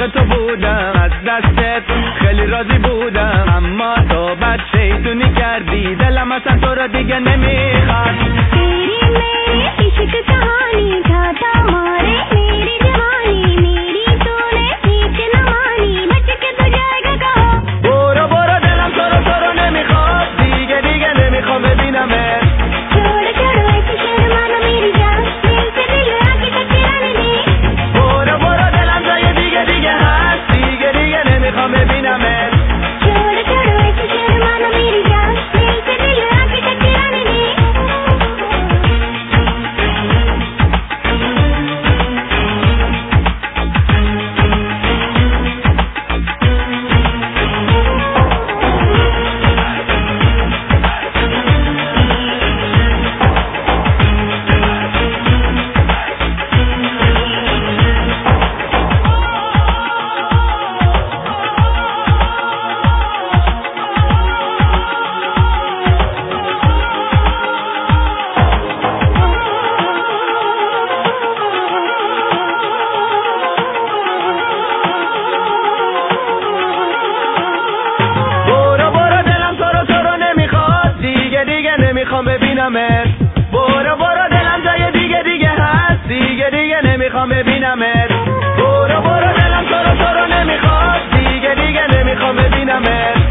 عاشق تو بودم، از دستت خیلی راضی بودم، اما تو بد شیطونی کردی، دلم اصلا تو رو دیگه نمیخواد. तेरी मेरी इश्क कहानी था मारे मेरी जवानी, मेरी तूने ठीक न मानी, बच के तो जाएगा कहाँ. برو برو دلم تو رو نمیخواد، دیگه نمیخوام ببینمت. छोड़ छोड़ो ऐसे शर्माना मेरी जान, दिल से दिल आके टकराने दे. برو برو دلم جای دیگه هست، دیگه نمیخوام ببینمت. छोड़ छोड़ो ऐसे शर्माना मेरी जान, दिल से दिल आके टकराने दे. نمیخوام ببینمت. برو برو دلم جای دیگه هست، دیگه نمیخوام ببینمت. برو برو دلم تو رو نمیخواد، دیگه نمیخوام ببینمت.